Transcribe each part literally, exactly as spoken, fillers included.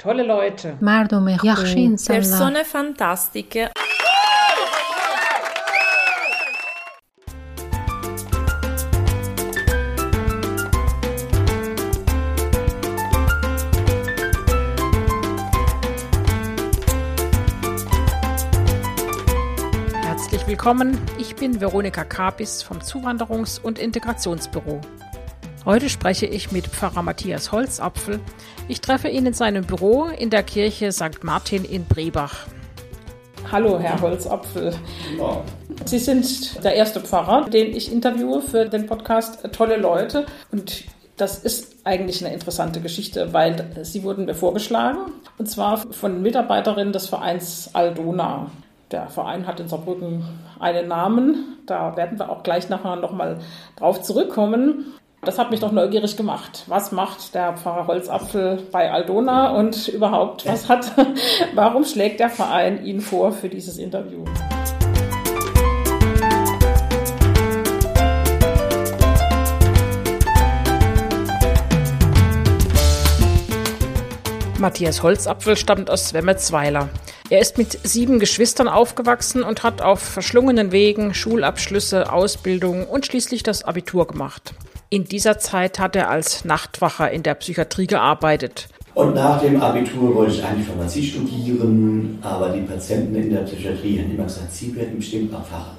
Tolle Leute. مردم یخشی انسانlar. Persone fantastiche. Herzlich willkommen, ich bin Veronika Kapis vom Zuwanderungs- und Integrationsbüro. Heute spreche ich mit Pfarrer Matthias Holzapfel. Ich treffe ihn in seinem Büro in der Kirche Sankt Martin in Brebach. Hallo, Herr Holzapfel. Ja. Sie sind der erste Pfarrer, den ich interviewe für den Podcast Tolle Leute. Und das ist eigentlich eine interessante Geschichte, weil Sie wurden mir vorgeschlagen, und zwar von Mitarbeiterinnen des Vereins Aldona. Der Verein hat in Saarbrücken einen Namen, da werden wir auch gleich nachher nochmal drauf zurückkommen. Das hat mich doch neugierig gemacht. Was macht der Pfarrer Holzapfel bei Aldona und überhaupt, was hat, warum schlägt der Verein ihn vor für dieses Interview? Matthias Holzapfel stammt aus Wemmelsweiler. Er ist mit sieben Geschwistern aufgewachsen und hat auf verschlungenen Wegen Schulabschlüsse, Ausbildung und schließlich das Abitur gemacht. In dieser Zeit hat er als Nachtwacher in der Psychiatrie gearbeitet. Und nach dem Abitur wollte ich eigentlich Pharmazie studieren, aber die Patienten in der Psychiatrie haben immer gesagt, Sie werden bestimmt noch Pfarrer.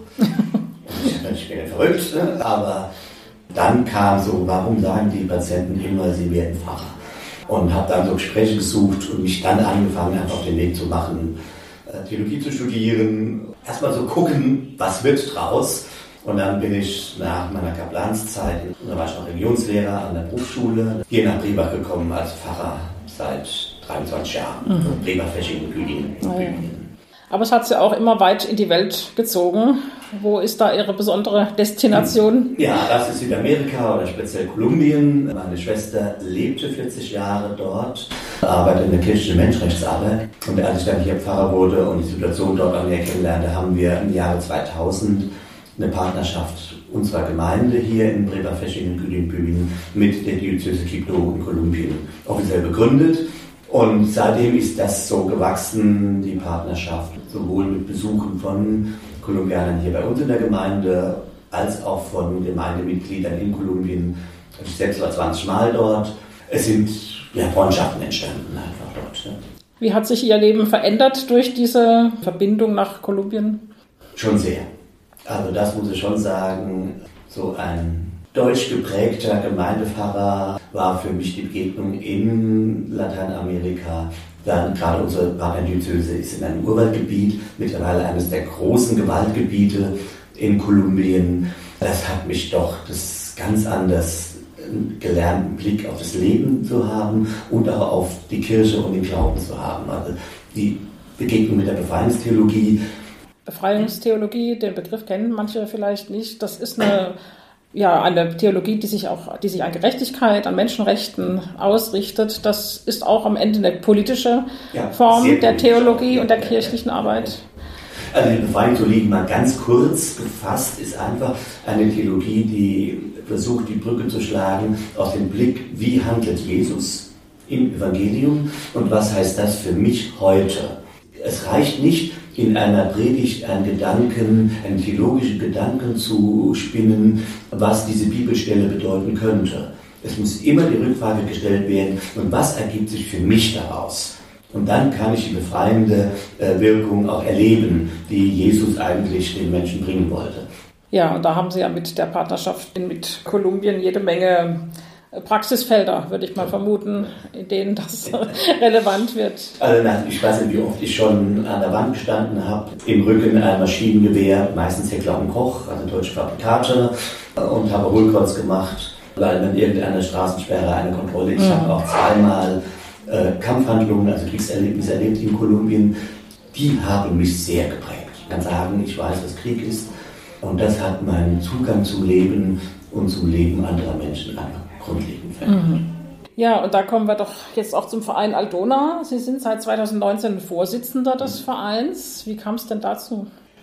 Und ich bin ja verrückt, ne? Aber dann kam so, warum sagen die Patienten immer, sie werden Pfarrer? Und habe dann so Gespräche gesucht und mich dann angefangen, einfach auf den Weg zu machen, Theologie zu studieren. Erstmal so gucken, was wird draus. Und dann bin ich nach meiner Kaplanszeit, da war ich noch Religionslehrer an der Berufsschule, hier nach Brebach gekommen als Pfarrer seit dreiundzwanzig Jahren. Mhm. Brebach, Feschingen, Lüdingen. Oh ja. Aber es hat Sie auch immer weit in die Welt gezogen. Wo ist da Ihre besondere Destination? Ja, das ist Südamerika oder speziell Kolumbien. Meine Schwester lebte vierzig Jahre dort, arbeitet in der kirchlichen Menschenrechtsarbeit. Und als ich dann hier Pfarrer wurde und die Situation dort auch näher kennenlernte, haben wir im Jahre zweitausend eine Partnerschaft unserer Gemeinde hier in Brebach, Feschingen, Lüdingen mit der Diözese Quibdó in Kolumbien offiziell begründet. Und seitdem ist das so gewachsen, die Partnerschaft, sowohl mit Besuchen von Kolumbianern hier bei uns in der Gemeinde, als auch von Gemeindemitgliedern in Kolumbien. Ich selbst war zwanzig Mal dort. Es sind ja, Freundschaften entstanden einfach dort. Ja. Wie hat sich Ihr Leben verändert durch diese Verbindung nach Kolumbien? Schon sehr. Also das muss ich schon sagen, so ein deutsch geprägter Gemeindepfarrer war für mich die Begegnung in Lateinamerika. Dann gerade unsere Partnerdiözese ist in einem Urwaldgebiet, mittlerweile eines der großen Gewaltgebiete in Kolumbien. Das hat mich doch das ganz anders gelernt, einen Blick auf das Leben zu haben und auch auf die Kirche und den Glauben zu haben. Also die Begegnung mit der Befreiungstheologie. Befreiungstheologie, den Begriff kennen manche vielleicht nicht. Das ist eine, ja, eine Theologie, die sich auch, die sich an Gerechtigkeit, an Menschenrechten ausrichtet. Das ist auch am Ende eine politische ja, Form der Theologie und der ja, kirchlichen ja, ja. Arbeit. Also die Befreiungstheologie mal ganz kurz gefasst ist einfach eine Theologie, die versucht, die Brücke zu schlagen aus dem Blick, wie handelt Jesus im Evangelium und was heißt das für mich heute. Es reicht nicht, in einer Predigt einen Gedanken, einen theologischen Gedanken zu spinnen, was diese Bibelstelle bedeuten könnte. Es muss immer die Rückfrage gestellt werden, und was ergibt sich für mich daraus? Und dann kann ich die befreiende äh, Wirkung auch erleben, die Jesus eigentlich den Menschen bringen wollte. Ja, und da haben Sie ja mit der Partnerschaft mit Kolumbien jede Menge Praxisfelder, würde ich mal vermuten, in denen das relevant wird. Also ich weiß nicht, wie oft ich schon an der Wand gestanden habe, im Rücken ein Maschinengewehr, meistens Heckler und Koch, also deutsche Fabrikate, und habe Hohlkreuz gemacht, weil man irgendeine Straßensperre, eine Kontrolle. Ich mhm. habe auch zweimal äh, Kampfhandlungen, also Kriegserlebnisse erlebt in Kolumbien. Die haben mich sehr geprägt. Ich kann sagen, ich weiß, was Krieg ist, und das hat meinen Zugang zum Leben und zum Leben anderer Menschen einfach grundlegend verändert. Mhm. Ja, und da kommen wir doch jetzt auch zum Verein Aldona. Sie sind seit zweitausendneunzehn Vorsitzender des Vereins. Wie kam es denn dazu?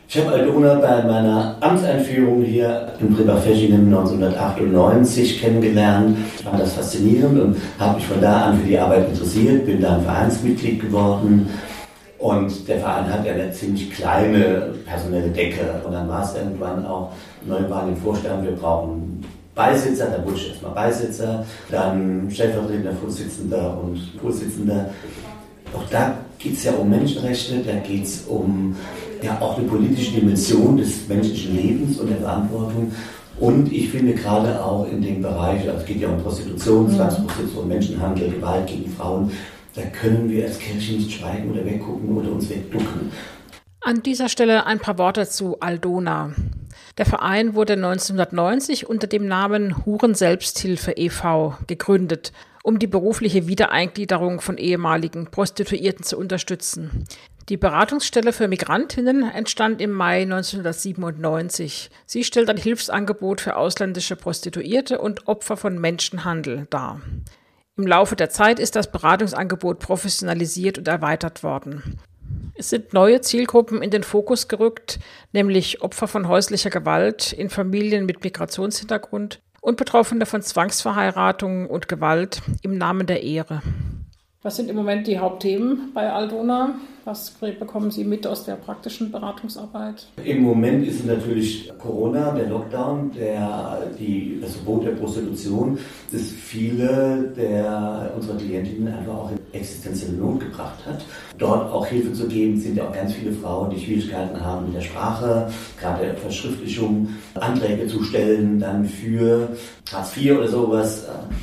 Ich habe Aldona bei meiner Amtseinführung hier in Pribafeschingen neunzehnhundertachtundneunzig kennengelernt. Ich fand das faszinierend und habe mich von da an für die Arbeit interessiert, bin dann Vereinsmitglied geworden. Und der Verein hat ja eine ziemlich kleine personelle Decke. Und dann war es irgendwann auch, neu war im Vorstand, wir brauchen Beisitzer, dann wurde ich erstmal Beisitzer, dann stellvertretender Vorsitzender und Vorsitzender. Auch da geht es ja um Menschenrechte, da geht es um ja auch eine politische Dimension des menschlichen Lebens und der Verantwortung. Und ich finde gerade auch in dem Bereich, also es geht ja um Prostitution, Zwangsprostitution, Menschenhandel, Gewalt gegen Frauen, da können wir als Kirche nicht schweigen oder weggucken oder uns wegducken. An dieser Stelle ein paar Worte zu Aldona. Der Verein wurde neunzehnhundertneunzig unter dem Namen Huren-Selbsthilfe e V gegründet, um die berufliche Wiedereingliederung von ehemaligen Prostituierten zu unterstützen. Die Beratungsstelle für Migrantinnen entstand im Mai neunzehnhundertsiebenundneunzig. Sie stellt ein Hilfsangebot für ausländische Prostituierte und Opfer von Menschenhandel dar. Im Laufe der Zeit ist das Beratungsangebot professionalisiert und erweitert worden. Es sind neue Zielgruppen in den Fokus gerückt, nämlich Opfer von häuslicher Gewalt in Familien mit Migrationshintergrund und Betroffene von Zwangsverheiratungen und Gewalt im Namen der Ehre. Was sind im Moment die Hauptthemen bei Aldona? Was bekommen Sie mit aus der praktischen Beratungsarbeit? Im Moment ist es natürlich Corona, der Lockdown, der, die, das Verbot der Prostitution, das viele der unserer Klientinnen einfach auch in existenzielle Not gebracht hat. Dort auch Hilfe zu geben, sind ja auch ganz viele Frauen, die Schwierigkeiten haben mit der Sprache, gerade der Verschriftlichung, Anträge zu stellen, dann für Hartz vier oder sowas.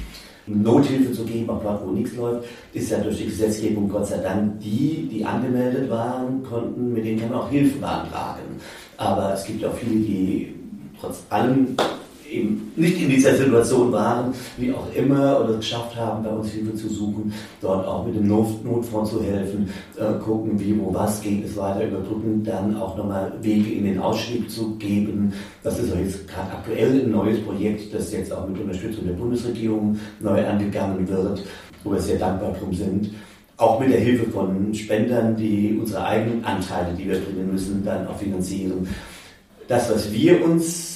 Nothilfe zu geben, auch dort, wo nichts läuft, ist ja durch die Gesetzgebung Gott sei Dank die, die angemeldet waren, konnten, mit denen kann man auch Hilfe beantragen. Aber es gibt auch viele, die trotz allem eben nicht in dieser Situation waren, wie auch immer, oder es geschafft haben, bei uns Hilfe zu suchen, dort auch mit dem Not- Notfonds zu helfen, äh, gucken, wie, wo, was geht es weiter, überbrücken, dann auch nochmal Wege in den Ausstieg zu geben. Das ist auch jetzt gerade aktuell ein neues Projekt, das jetzt auch mit Unterstützung der Bundesregierung neu angegangen wird, wo wir sehr dankbar drum sind. Auch mit der Hilfe von Spendern, die unsere eigenen Anteile, die wir bringen müssen, dann auch finanzieren. Das, was wir uns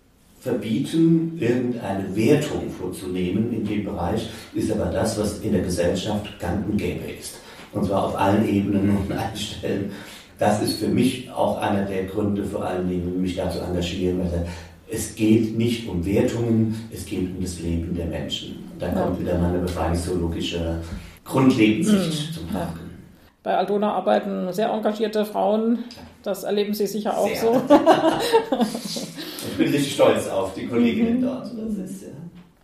verbieten, irgendeine Wertung vorzunehmen in dem Bereich, ist aber das, was in der Gesellschaft gang und gäbe ist. Und zwar auf allen Ebenen und allen Stellen. Das ist für mich auch einer der Gründe, vor allen Dingen, mich da zu engagieren, weil es geht nicht um Wertungen, es geht um das Leben der Menschen. Und da kommt wieder meine befreiungstheologische Grundlebenssicht mhm. zum Tragen. Bei Aldona arbeiten sehr engagierte Frauen. Das erleben Sie sicher auch sehr. so. Ich bin richtig stolz auf die Kolleginnen dort. Das ist, ja.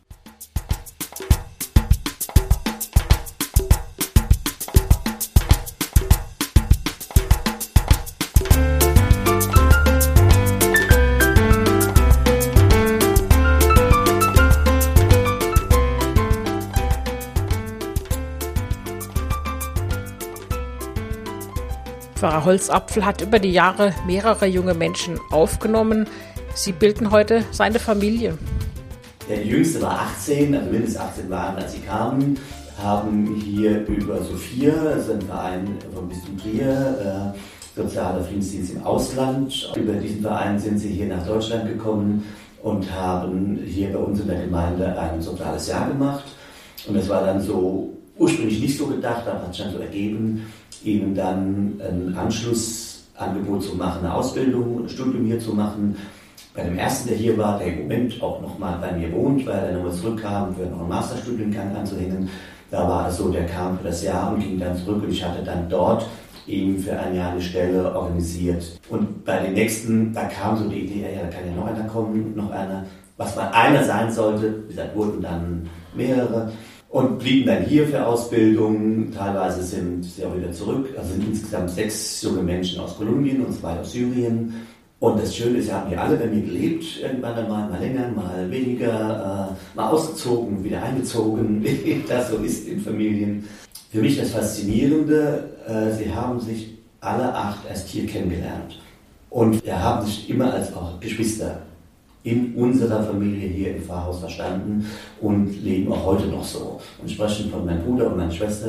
Pfarrer Holzapfel hat über die Jahre mehrere junge Menschen aufgenommen. Sie bilden heute seine Familie. Der Jüngste war achtzehn, also mindestens achtzehn waren, als sie kamen, haben hier über Sophia, das ist ein Verein vom Bistum Trier, äh, sozialer Friedensdienst im Ausland. Über diesen Verein sind sie hier nach Deutschland gekommen und haben hier bei uns in der Gemeinde ein soziales Jahr gemacht. Und das war dann so ursprünglich nicht so gedacht, aber hat sich dann so ergeben, ihnen dann ein Anschlussangebot zu machen, eine Ausbildung, ein Studium hier zu machen. Bei dem ersten, der hier war, der im Moment auch nochmal bei mir wohnt, weil er nochmal zurückkam, für noch einen Masterstudiengang anzuhängen. Da war es so, der kam für das Jahr und ging dann zurück und ich hatte dann dort ihm für ein Jahr eine Stelle organisiert. Und bei den nächsten, da kam so die Idee, ja, da kann ja noch einer kommen, noch einer. Was mal einer sein sollte, wie gesagt, wurden dann mehrere. Und blieben dann hier für Ausbildung. Teilweise sind sie auch wieder zurück. Also sind insgesamt sechs junge Menschen aus Kolumbien und zwei aus Syrien. Und das Schöne ist, sie haben hier alle bei mir gelebt. Irgendwann einmal, mal länger, mal weniger. Äh, mal ausgezogen, wieder eingezogen, wie das so ist in Familien. Für mich das Faszinierende, äh, sie haben sich alle acht erst hier kennengelernt. Und wir haben sich immer als auch Geschwister in unserer Familie hier im Pfarrhaus verstanden und leben auch heute noch so. Und sprechen von meinem Bruder und meiner Schwester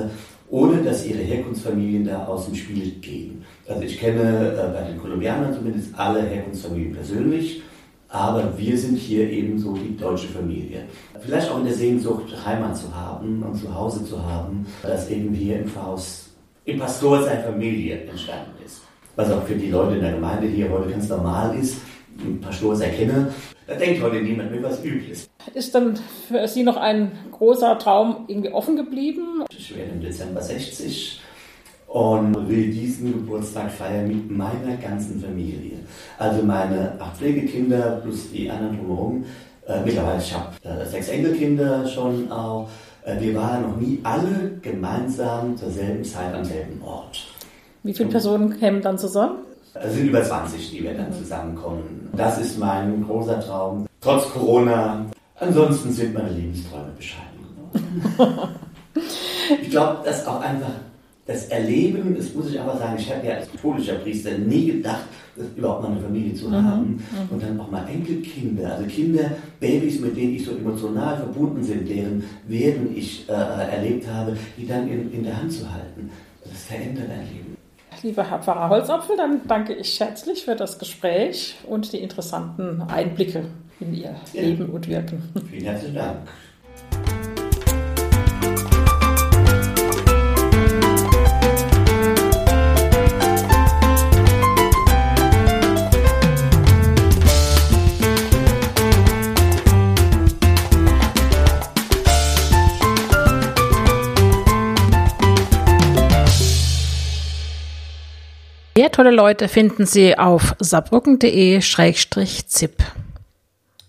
ohne dass ihre Herkunftsfamilien da aus dem Spiel gehen. Also ich kenne äh, bei den Kolumbianern zumindest alle Herkunftsfamilien persönlich, aber wir sind hier eben so die deutsche Familie. Vielleicht auch in der Sehnsucht, Heimat zu haben und zu Hause zu haben, das eben hier im Pfarrhaus, im Pastor seiner Familie entstanden ist. Was auch für die Leute in der Gemeinde hier heute ganz normal ist, ein Pastor sei kenne, da denkt heute niemand mehr was Übles. Ist dann für Sie noch ein großer Traum irgendwie offen geblieben? Ich werde im Dezember sechzig und will diesen Geburtstag feiern mit meiner ganzen Familie. Also meine acht Pflegekinder plus die anderen drumherum. Äh, mittlerweile, ich habe äh, sechs Enkelkinder schon auch. Äh, wir waren noch nie alle gemeinsam zur selben Zeit am selben Ort. Wie viele Personen kämen dann zusammen? Es sind über zwanzig, die wir dann zusammenkommen. Das ist mein großer Traum. Trotz Corona. Ansonsten sind meine Lebensträume bescheiden geworden. Ich glaube, dass auch einfach das Erleben, das muss ich aber sagen, ich habe ja als katholischer Priester nie gedacht, überhaupt mal eine Familie zu haben. Mhm. Und dann auch mal Enkelkinder, also Kinder, Babys, mit denen ich so emotional verbunden bin, deren Werden ich äh, erlebt habe, die dann in, in der Hand zu halten. Das verändert ein Leben. Lieber Herr Pfarrer Holzapfel, dann danke ich herzlich für das Gespräch und die interessanten Einblicke in Ihr ja. Leben und Wirken. Vielen herzlichen Dank. Mehr tolle Leute finden Sie auf saarbrücken punkt de Schrägstrich zip.